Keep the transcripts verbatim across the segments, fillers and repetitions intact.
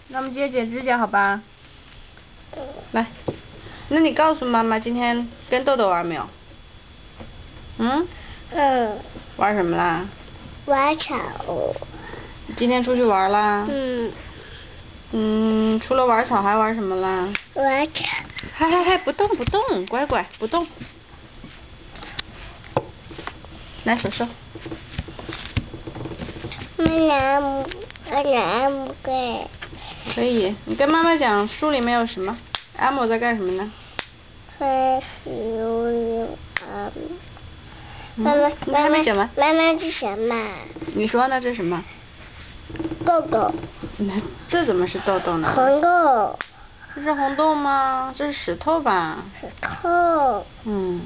那我们接着剪指甲，好吧？来，那你告诉妈妈今天跟豆豆玩没有？嗯？ 嗯。 玩什么啦？ 玩草。 今天出去玩啦？ 嗯。 嗯，除了玩草还玩什么啦？ 玩草。 嗨嗨嗨，不动不动，乖乖不动。来手手。 妈妈，妈妈给。 可以，你跟妈妈讲书里面有什么？阿莫在干什么呢？ 在书里啊。妈妈， 你还没讲完。 妈妈是什么？ 你说呢？这是什么？ 豆豆。 那这怎么是豆豆呢？ 红豆。 这是红豆吗？这是石头吧？ 石头。 嗯。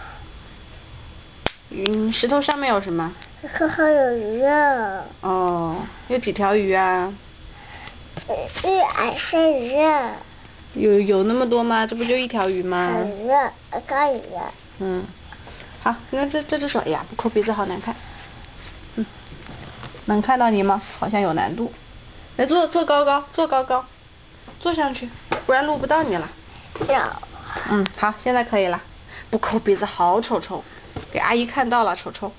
嗯，石头上面有什么？ 石头有鱼。 哦，有几条鱼啊？ 一二三鱼。 有有那么多吗？这不就一条鱼吗？ 鱼，高鱼。 嗯，好，那这这只手，哎呀，不抠鼻子好难看。嗯，能看到你吗？好像有难度。来坐坐高高，坐高高，坐上去，不然录不到你了。 有。 嗯，好，现在可以了。不抠鼻子好丑丑，给阿姨看到了，丑丑。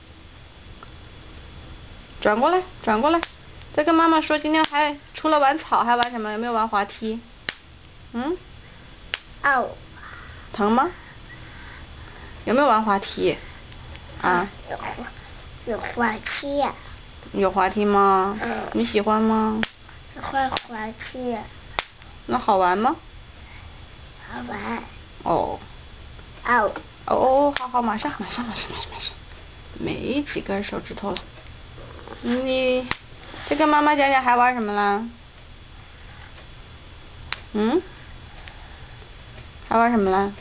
转过来，转过来，再跟妈妈说，今天还除了玩草还玩什么？有没有玩滑梯？嗯？ 哦。 疼吗？有没有玩滑梯？啊？ 有有滑梯呀。 有滑梯吗？ 嗯。 你喜欢吗？ 喜欢滑梯。 那好玩吗？ 好玩。 哦。 哦。 哦哦，好好，马上马上马上马上马上，没几根手指头了。你再跟妈妈讲讲还玩什么啦？嗯？还玩什么啦？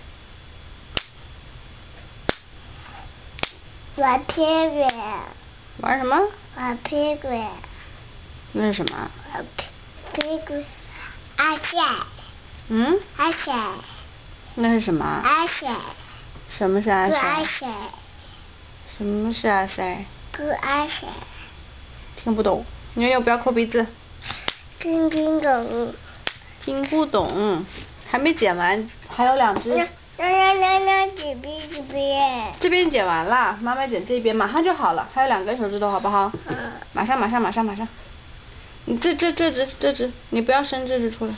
玩屁股。 玩什么？ 玩屁股。 那是什么？ 玩屁股。阿塞。 嗯？ 阿塞。 那是什么？ 阿塞。 什么是阿塞？ 阿塞。 什么是阿塞？ 哥阿塞。 听不懂，妞妞不要抠鼻子。 听听懂。 听不懂，还没剪完，还有两只。 那那那那这边这边。 这边剪完了，妈妈剪这边，马上就好了，还有两根手指头，好不好？ 嗯。 马上马上马上马上。你这这这只这只，你不要伸这只出来。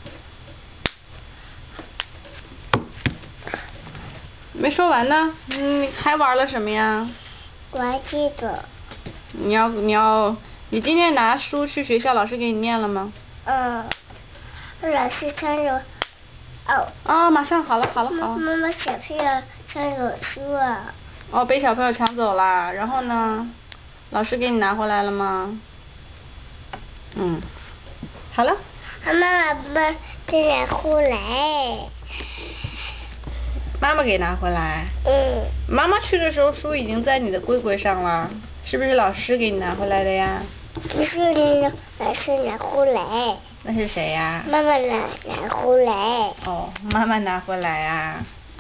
没说完呢，你还玩了什么呀？ 玩这个。 你要你要，你今天拿书去学校，老师给你念了吗？ 嗯。老师抢走。哦。 啊，马上好了好了好了。 妈妈小朋友抢走书了。 哦，被小朋友抢走了，然后呢？老师给你拿回来了吗？嗯。好了。 妈妈把给拿回来。 妈妈给拿回来。 嗯。 妈妈去的时候书已经在你的柜柜上了，是不是老师给你拿回来的呀？ 不是的，老师拿回来。 那是谁呀？ 妈妈拿拿回来。 哦，妈妈拿回来啊。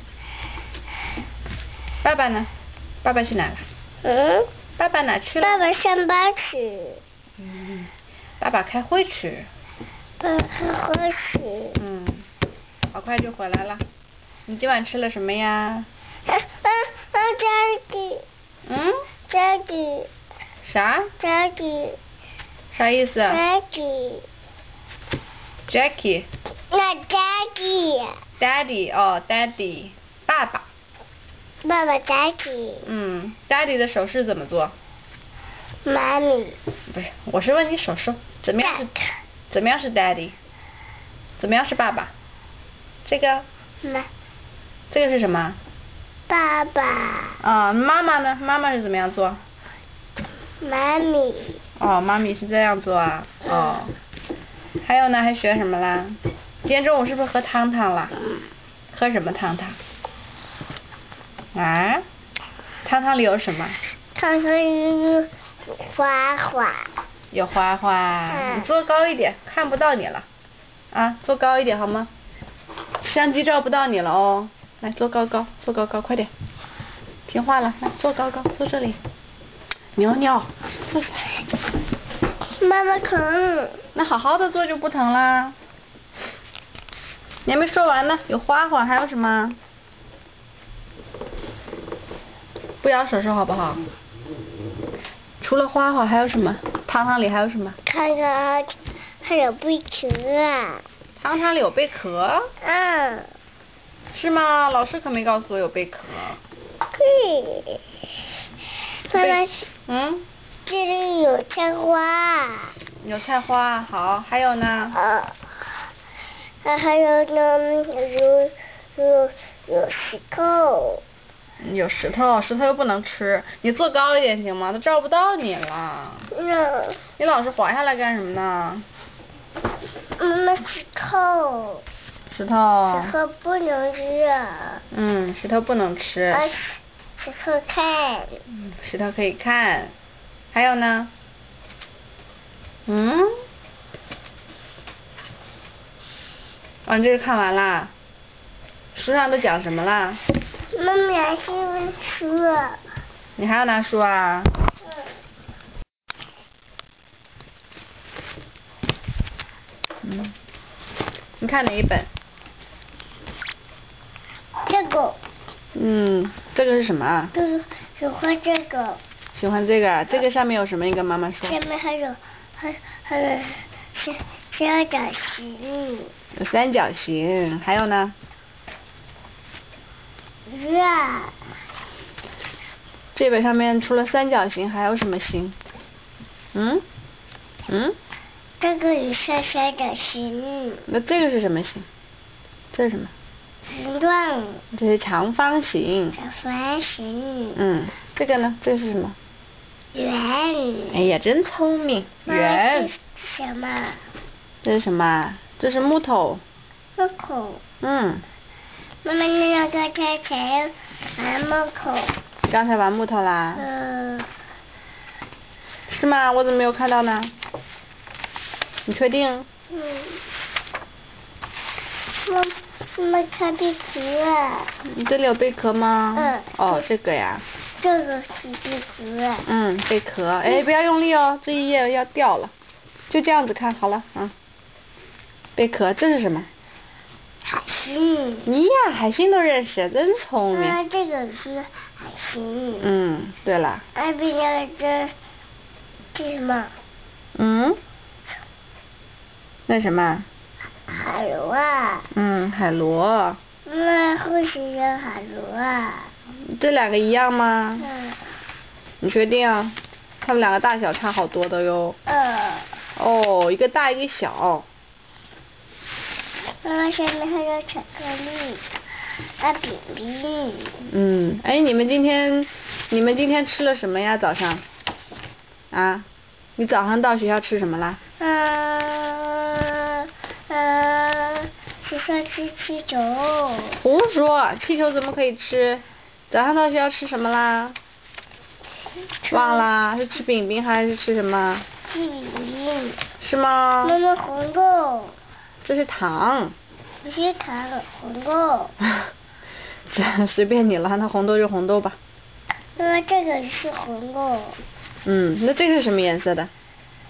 爸爸呢？爸爸去哪了？ 嗯？ 爸爸哪去了？ 爸爸上班去。 嗯，爸爸开会去。 爸爸开会去。 嗯，好快就回来了。你今晚吃了什么呀？ 啊啊啊！Daddy。 嗯 ？Daddy。 啥 ？Daddy。 啥意思 ？Daddy。 Jackie。 那 Daddy。 Daddy 哦 ，Daddy， 爸爸。 爸爸 Daddy。 嗯 ，Daddy 的手势怎么做？ 妈咪。 不是，我是问你手势怎么样是怎么样是 Daddy， 怎么样是爸爸？这个。 妈。 这个是什么？ 爸爸。 啊，妈妈呢？妈妈是怎么样做？ 妈咪。 哦，妈咪是这样做啊。哦。还有呢？还学什么啦？今天中午是不是喝汤汤了？喝什么汤汤？啊？汤汤里有什么？ 汤汤里有花花。 有花花。 嗯。 你坐高一点，看不到你了。啊，坐高一点好吗？相机照不到你了哦。来，坐高高，坐高高，快点。听话了，来，坐高高，坐这里。牛牛，坐下来。 妈妈疼。 那好好的做就不疼啦。你还没说完呢，有花花，还有什么？不咬手手好不好？除了花花还有什么？糖糖里还有什么？ 看看还有贝壳。 糖糖里有贝壳？ 嗯。 是吗？老师可没告诉我有贝壳。 对。妈妈。 嗯。 这里有菜花。 有菜花，好，还有呢？ 啊。还有呢，有有有石头。 有石头，石头又不能吃，你坐高一点行吗？都照不到你了。 嗯。 你老是滑下来干什么呢？ 妈妈，石头。 石头。 石头不能吃。 嗯，石头不能吃。 啊，石头看。 嗯，石头可以看。还有呢？嗯？哦，你这是看完啦？书上都讲什么啦？ 妈妈还是问书。 你还要拿书啊？嗯。嗯。你看哪一本？ 这个。 嗯，这个是什么啊？ 这个喜欢这个。 喜欢这个，这个上面有什么？你跟妈妈说。 上面还有还还有三三角形。 有三角形，还有呢？ 月。 这本上面除了三角形还有什么形？嗯？嗯？ 这个也是三角形。 那这个是什么形？这是什么？ 形状。 这是长方形。 长方形。 嗯，这个呢？这是什么？ 圆。 哎呀，真聪明。圆。 这是什么？ 这是什么？这是木头。 木头。 嗯。 妈妈，你那个才才玩木头。 刚才玩木头啦？ 嗯。 是吗？我怎么没有看到呢？你确定？ 嗯。妈妈，看贝壳。 你这里有贝壳吗？ 嗯。 哦，这个呀。 这个是贝壳。 嗯，贝壳。哎，不要用力哦，这一页要掉了。就这样子看好了，嗯。贝壳，这是什么？ 海星。 你呀，海星都认识，真聪明。 啊，这个是海星。 嗯，对了。 那边那个这这什么？ 嗯？那什么？ 海螺啊。 嗯，海螺。 妈妈，会是有海螺啊。 这两个一样吗？ 嗯。 你确定？它们两个大小差好多的哟。 嗯。 哦，一个大一个小。 妈妈，上面还有巧克力，啊饼饼。 嗯，哎，你们今天你们今天吃了什么呀？早上？啊？你早上到学校吃什么啦？ 嗯嗯，学校吃气球。 胡说，气球怎么可以吃？早上到学校吃什么啦？忘啦？是吃饼饼还是吃什么？ 吃饼饼。 是吗？ 妈妈，红豆。 这是糖。 不是糖，红豆。 这随便你了，那红豆就红豆吧。 妈妈，这个是红豆。 嗯，那这个是什么颜色的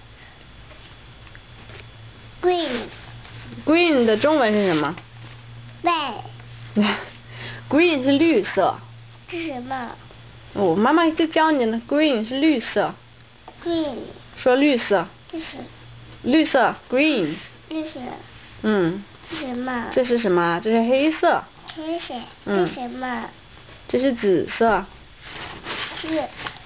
？Green。 Green 的中文是什么？ 白。 Green 是绿色。 是什么？ 我、哦、妈妈就教你呢 ，Green 是绿色。 Green。 说绿色。 这是。 绿色 ，Green。 绿色。 嗯。 这是什么？ 这是什么？这是黑色。 黑色。 嗯。 这是什么？ 这是紫色。 是。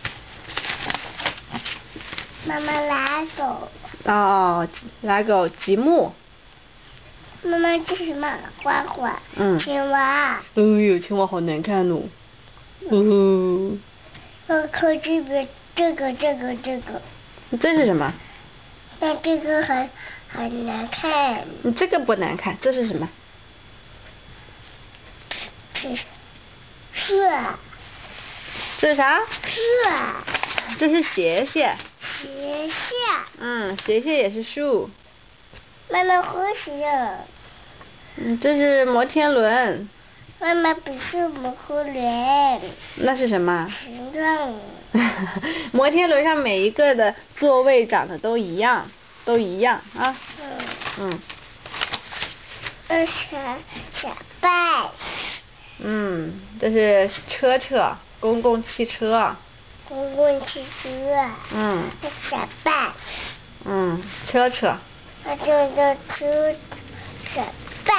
妈妈，拉狗。 哦，拉狗，积木。 妈妈，这是什么？花花。 嗯。 青蛙。 哎呦，青蛙好难看哦。哦。 我看这边，这个，这个，这个。 这是什么？ 那这个很很难看。 你这个不难看，这是什么？ 是是。 这是啥？ 是。 这是鞋鞋。 鞋鞋。 嗯，鞋鞋也是树。 妈妈，呼吸。 嗯，这是摩天轮。 妈妈不是摩天轮。 那是什么？ 形状。 摩天轮上每一个的座位长得都一样，都一样啊。 嗯。 嗯。 这是小拜。 嗯，这是车车，公共汽车。 公共汽车。 嗯。 小拜。 嗯，车车。 那这个车小拜。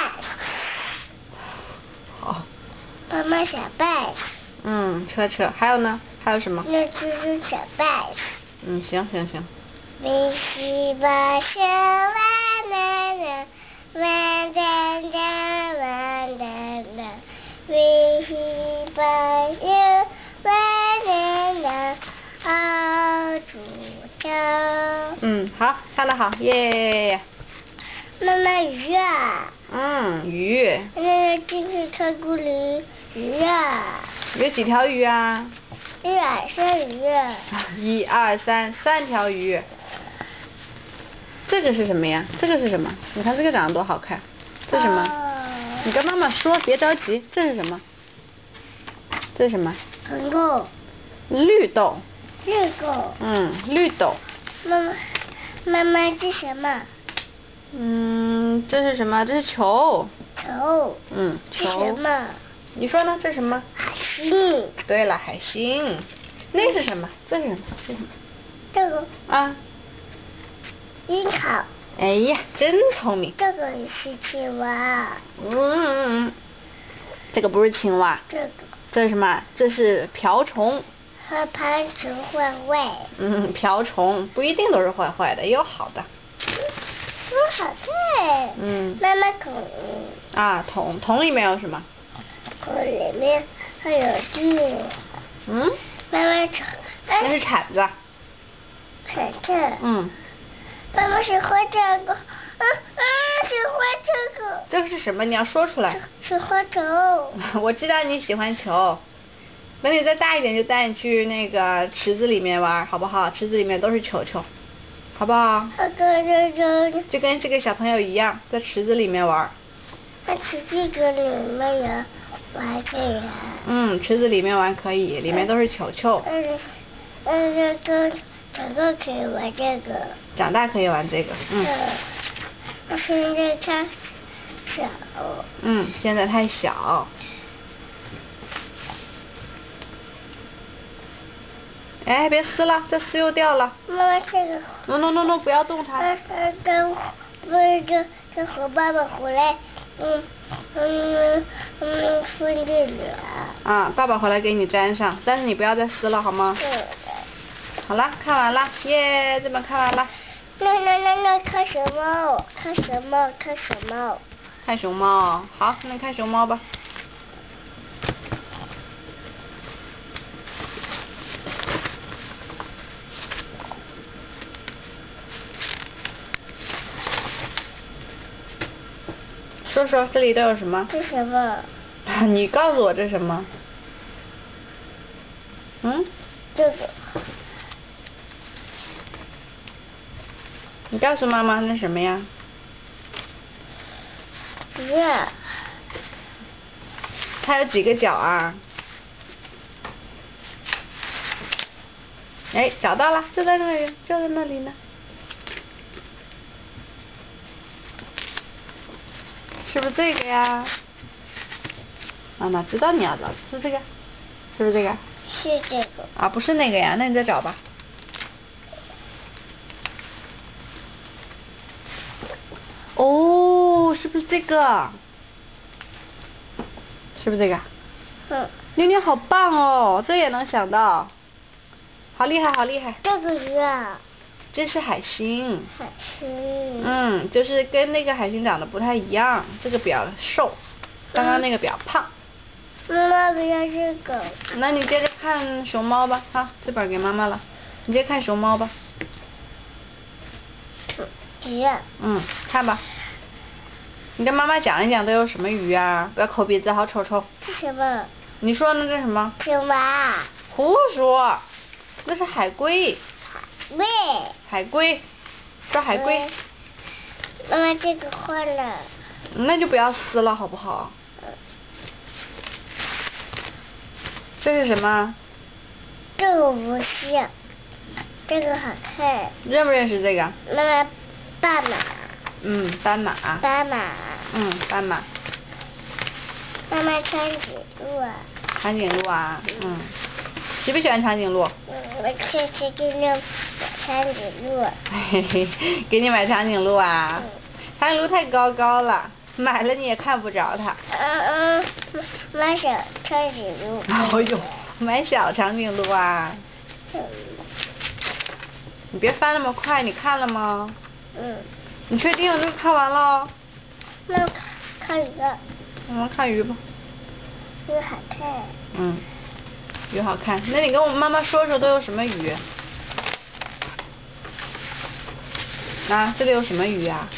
好。 妈妈小拜。 嗯，车车，还有呢？还有什么？ 那这是小拜。 嗯，行行行。 维西巴士万能人，万能人万能人，维西巴士万能人好主张。 嗯，好，唱得好，耶。 妈妈鱼啊。 嗯，鱼。 那这是太古里鱼啊。 有几条鱼啊？ 一二三鱼。 一二三，三条鱼。这个是什么呀？这个是什么？你看这个长得多好看。这是什么？ 哦、 你跟妈妈说，别着急。这是什么？这是什么？ 红豆。 绿豆。 绿豆。 嗯，绿豆。 妈妈，妈妈这什么？ 嗯，这是什么？这是球。 球。 嗯，球。 这什么？ 你说呢？这是什么？ 海星。 对了，海星。那是什么？这是什么？这是什么？ 这个。啊。樱桃。 哎呀，真聪明。 这个是青蛙。 嗯嗯嗯。这个不是青蛙。 这个。 这是什么？这是瓢虫。 和盘虫坏坏。 嗯，瓢虫不一定都是坏坏的，也有好的。 嗯，好看。嗯。妈妈桶。 啊，桶桶里面有什么？ 桶里面还有锯。 嗯。 妈妈铲。 那是铲子。 铲子。嗯。妈妈喜欢这个，啊啊，喜欢这个。 这个是什么？你要说出来。 喜欢球。 我知道你喜欢球，等你再大一点就带你去那个池子里面玩，好不好？池子里面都是球球，好不好？ 好的，就就跟这个小朋友一样，在池子里面玩。 那池子里面有玩这个。 嗯，池子里面玩可以，里面都是球球。 嗯嗯，这个。长大可以玩这个。 长大可以玩这个，嗯。 嗯。现在太小。 嗯，现在太小。哎，别撕了，这撕又掉了。 妈妈，这个。 no no no no， 不要动它。 等等，那个等和爸爸回来，嗯嗯嗯，放这里。 啊，爸爸回来给你粘上，但是你不要再撕了，好吗？ 嗯。 好了，看完了，耶，这本看完了。 那那那那看什么？看什么？看什么？ 看熊猫，好，那看熊猫吧。说说这里都有什么？ 这什么？ 你告诉我这是什么？嗯？ 这个。 你告诉妈妈那什么呀？ 鱼。 它有几个脚啊？哎，找到了，就在那里，就在那里呢。是不是这个呀？妈妈知道你要找，是这个？是不是这个？ 是这个。 啊，不是那个呀，那你再找吧。哦，是不是这个？是不是这个？ 嗯。 妞妞好棒哦，这也能想到，好厉害，好厉害。 这个鱼啊。 这是海星。 海星。 嗯，就是跟那个海星长得不太一样，这个比较瘦，刚刚那个比较胖。 妈妈不要这个。 那你接着看熊猫吧，好，这本给妈妈了，你接着看熊猫吧。 鱼。 嗯，看吧。你跟妈妈讲一讲都有什么鱼啊？不要抠鼻子，好丑丑。 这什么？ 你说呢？这什么？ 青蛙。 胡说，那是海龟。 喂。 海龟，抓海龟。 妈妈这个坏了。 那就不要撕了，好不好？ 这是什么？ 这个不是，这个好看。 认不认识这个？ 妈妈，斑马。 嗯，斑马。 斑马。 嗯，斑马。 妈妈，长颈鹿啊。 长颈鹿啊，嗯。喜不喜欢长颈鹿？ 嗯，我去去给你买长颈鹿。 嘿嘿，给你买长颈鹿啊？ 嗯。 长颈鹿太高高了，买了你也看不着它。 嗯嗯，买小长颈鹿。 哎呦，买小长颈鹿啊？ 嗯。 你别翻那么快，你看了吗？ 嗯。 你确定这个看完了？ 那看看鱼。 我们看鱼吧。 鱼好看。 嗯，鱼好看。那你跟我妈妈说说都有什么鱼？啊，这里有什么鱼啊？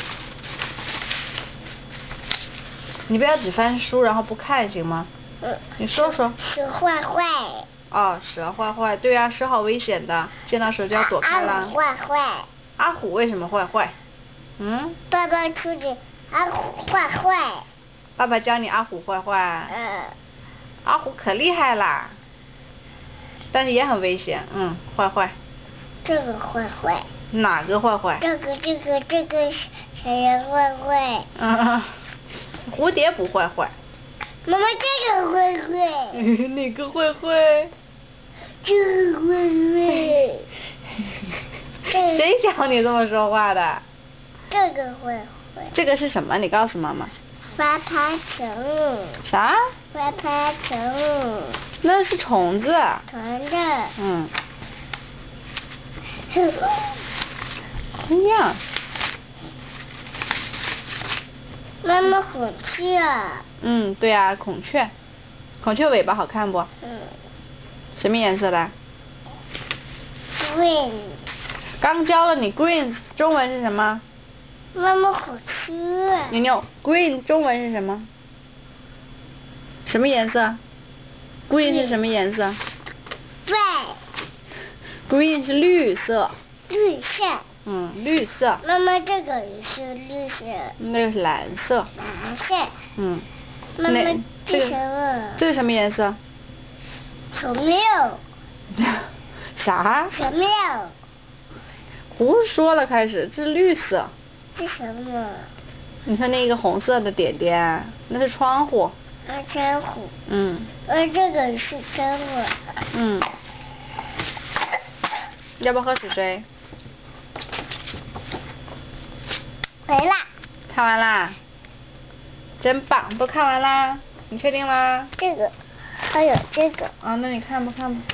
你不要只翻书然后不看行吗？ 嗯。 你说说。 蛇坏坏。 哦，蛇坏坏，对啊，蛇好危险的，见到蛇就要躲开啦。 阿虎坏坏。 阿虎为什么坏坏？嗯？ 爸爸出去，阿虎坏坏。 爸爸教你阿虎坏坏。 嗯。 阿虎可厉害啦，但是也很危险，嗯，坏坏。 这个坏坏。 哪个坏坏？ 这个这个这个是谁呀坏坏？ 嗯，蝴蝶不坏坏。 妈妈，这个坏坏。 哪个坏坏？ 这个坏坏。 谁教你这么说话的？ 这个坏坏。 这个是什么？你告诉妈妈。 花爬虫。 啥？ 花爬虫。 那是虫子。 虫子。 嗯。哎呀。 妈妈，孔雀。 嗯，对啊，孔雀。孔雀尾巴好看不？ 嗯。什么颜色的 ？Green。 刚教了你 green 中文是什么？ 妈妈，火车。 牛牛 green 中文是什么？什么颜色 ？green 是什么颜色？ 对。 green 是绿色。 绿色。 嗯，绿色。 妈妈，这个也是绿色。 那个是蓝色。 蓝色。 嗯。 妈妈，这是什么？ 这是什么颜色？ 小喵。 啥？ 小喵。 胡说了，开始，这是绿色。 这什么？ 你看那个红色的点点，那是窗户。 啊，窗户。 嗯。 而这个是窗户。 嗯。要不要喝水水？ 没啦。 看完啦。真棒，都看完啦，你确定啦？ 这个，还有这个。 啊，那你看吧看吧。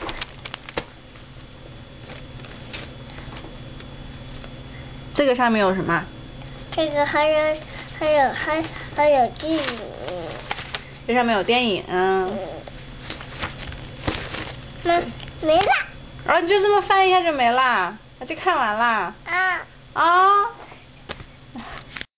这个上面有什么？ 这个还有还有还还有电影。 这上面有电影。嗯。 没没啦。 啊，你就这么翻一下就没啦？就看完啦？ 啊。 啊。